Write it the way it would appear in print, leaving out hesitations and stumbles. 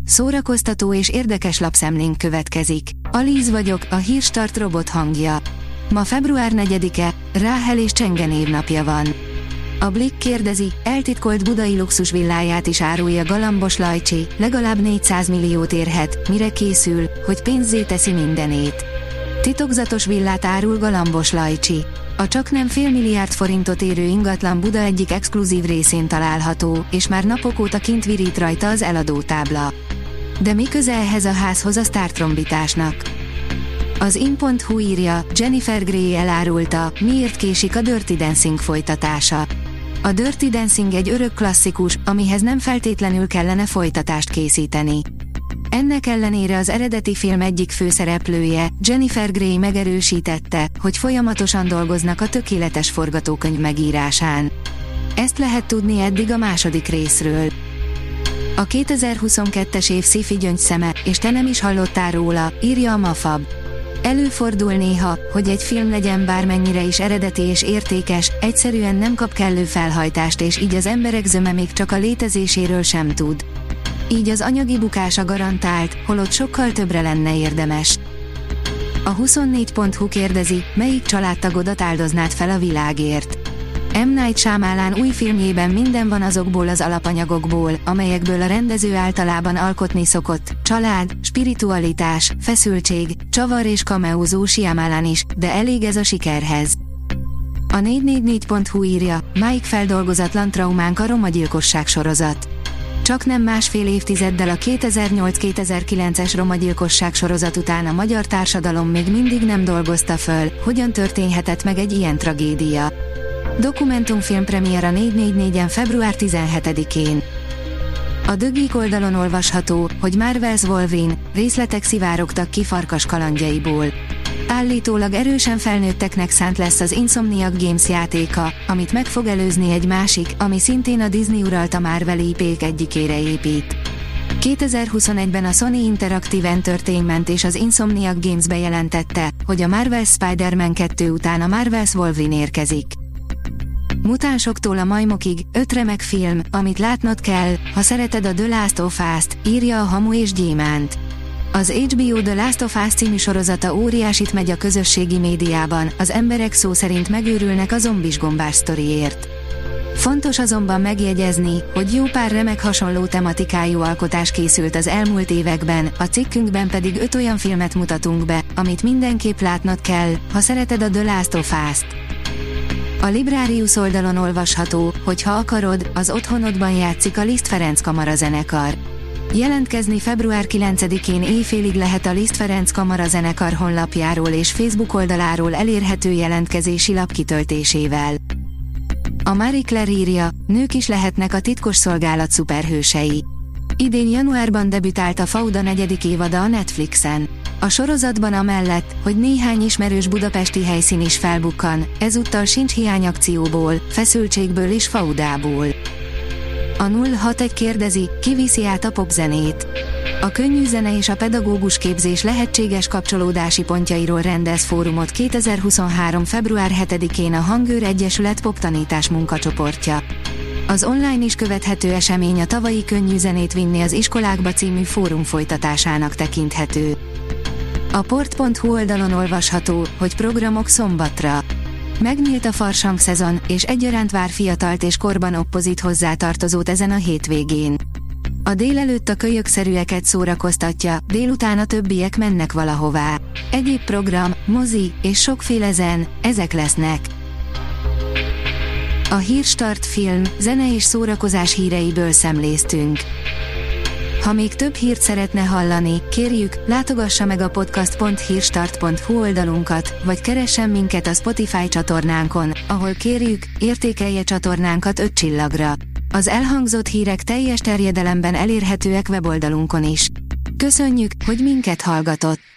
Szórakoztató és érdekes lapszemlénk következik. Alíz vagyok, a Hírstart robot hangja. Ma február 4-e, Ráhel és Csenge névnapja van. A Blick kérdezi, eltitkolt budai luxusvilláját is árulja Galambos Lajcsi, legalább 400 milliót érhet, mire készül, hogy pénzzé teszi mindenét. Titokzatos villát árul Galambos Lajcsi. A csaknem fél milliárd forintot érő ingatlan Buda egyik exkluzív részén található, és már napok óta kint virít rajta az eladótábla. De mi köze ehhez a házhoz a sztártrombitásnak? Az in.hu írja, Jennifer Grey elárulta, miért késik a Dirty Dancing folytatása. A Dirty Dancing egy örök klasszikus, amihez nem feltétlenül kellene folytatást készíteni. Ennek ellenére az eredeti film egyik főszereplője, Jennifer Grey megerősítette, hogy folyamatosan dolgoznak a tökéletes forgatókönyv megírásán. Ezt lehet tudni eddig a második részről. A 2022-es év sci-fi gyöngyszeme, és te nem is hallottál róla, írja a Mafab. Előfordul néha, hogy egy film legyen bármennyire is eredeti és értékes, egyszerűen nem kap kellő felhajtást, és így az emberek zöme még csak a létezéséről sem tud. Így az anyagi bukása garantált, holott sokkal többre lenne érdemes. A 24.hu kérdezi, melyik családtagodat áldoznád fel a világért. M. Night Shyamalan új filmjében minden van azokból az alapanyagokból, amelyekből a rendező általában alkotni szokott: család, spiritualitás, feszültség, csavar és kameózó Shyamalan is, de elég ez a sikerhez. A 444.hu írja, máig feldolgozatlan traumánk a romagyilkosság sorozat. Csak nem másfél évtizeddel a 2008-2009-es romagyilkosság sorozat után a magyar társadalom még mindig nem dolgozta föl, hogyan történhet meg egy ilyen tragédia. Dokumentumfilm premiér a 444-en február 17-én. A The Geek oldalon olvasható, hogy Marvel's Wolverine, részletek szivárogtak ki Farkas kalandjaiból. Állítólag erősen felnőtteknek szánt lesz az Insomniac Games játéka, amit meg fog előzni egy másik, ami szintén a Disney uralta Marvel IP-k egyikére épít. 2021-ben a Sony Interactive Entertainment és az Insomniac Games bejelentette, hogy a Marvel's Spider-Man 2 után a Marvel's Wolverine érkezik. Mutánsoktól a majmokig, 5 remek film, amit látnod kell, ha szereted a The Last of Us-t, írja a Hamu és Gyémánt. Az HBO The Last of Us című sorozata óriásit megy a közösségi médiában, az emberek szó szerint megőrülnek a zombis gombás sztoriért. Fontos azonban megjegyezni, hogy jó pár remek hasonló tematikájú alkotás készült az elmúlt években, a cikkünkben pedig 5 olyan filmet mutatunk be, amit mindenképp látnod kell, ha szereted a The Last of Us-t. A Librarius oldalon olvasható, hogy ha akarod, az otthonodban játszik a Liszt Ferenc kamarazenekar. Jelentkezni február 9-én éjfélig lehet a Liszt Ferenc kamarazenekar honlapjáról és Facebook oldaláról elérhető jelentkezési lap kitöltésével. A Marie Claire írja, nők is lehetnek a titkosszolgálat szuperhősei. Idén januárban debütált a Fauda 4. évada a Netflixen. A sorozatban amellett, hogy néhány ismerős budapesti helyszín is felbukkan, ezúttal sincs hiány akcióból, feszültségből és faudából. A 061 kérdezi, ki viszi át a popzenét. A könnyű zene és a pedagógus képzés lehetséges kapcsolódási pontjairól rendez fórumot 2023. február 7-én a Hangőr Egyesület poptanítás munkacsoportja. Az online is követhető esemény a tavalyi Könnyű zenét vinni az iskolákba című fórum folytatásának tekinthető. A port.hu oldalon olvasható, hogy programok szombatra. Megnyílt a farsang szezon, és egyaránt vár fiatalt és korban oppozit hozzátartozót ezen a hétvégén. A délelőtt a kölyökszerűeket szórakoztatja, délután a többiek mennek valahová. Egyéb program, mozi és sokféle zen, ezek lesznek. A Hírstart film, zene és szórakozás híreiből szemléztünk. Ha még több hírt szeretne hallani, kérjük, látogassa meg a podcast.hírstart.hu oldalunkat, vagy keressen minket a Spotify csatornánkon, ahol kérjük, értékelje csatornánkat 5 csillagra. Az elhangzott hírek teljes terjedelemben elérhetőek weboldalunkon is. Köszönjük, hogy minket hallgatott!